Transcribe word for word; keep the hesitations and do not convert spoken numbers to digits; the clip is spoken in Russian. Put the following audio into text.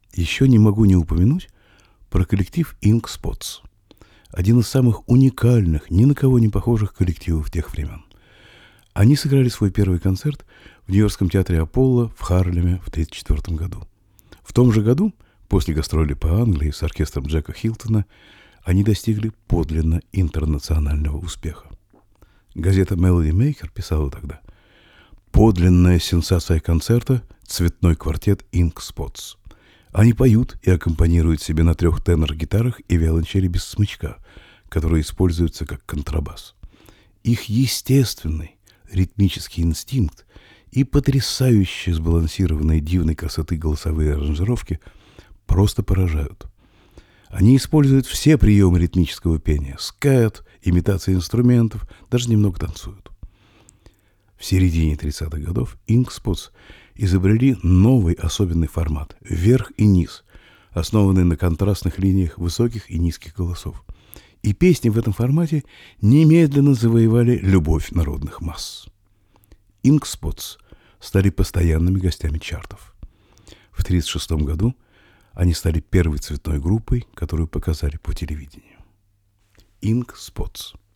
Еще не могу не упомянуть про коллектив Ink Spots. Один из самых уникальных, ни на кого не похожих коллективов тех времен. Они сыграли свой первый концерт в Нью-Йоркском театре Аполло в Харлеме в тысяча девятьсот тридцать четвёртом году. В том же году, после гастролей по Англии с оркестром Джека Хилтона, они достигли подлинно интернационального успеха. Газета Melody Maker писала тогда: «Подлинная сенсация концерта — цветной квартет Ink Spots. Они поют и аккомпанируют себе на трех тенор-гитарах и виолончели без смычка, которые используются как контрабас. Их естественный ритмический инстинкт и потрясающе сбалансированные дивной красоты голосовые аранжировки просто поражают. Они используют все приемы ритмического пения: скэт, имитация инструментов, даже немного танцуют». В середине тридцатых годов Ink Spots изобрели новый особенный формат – верх и низ, основанный на контрастных линиях высоких и низких голосов. И песни в этом формате немедленно завоевали любовь народных масс. Ink Spots стали постоянными гостями чартов. В тысяча девятьсот тридцать шестом году они стали первой цветной группой, которую показали по телевидению. Ink Spots.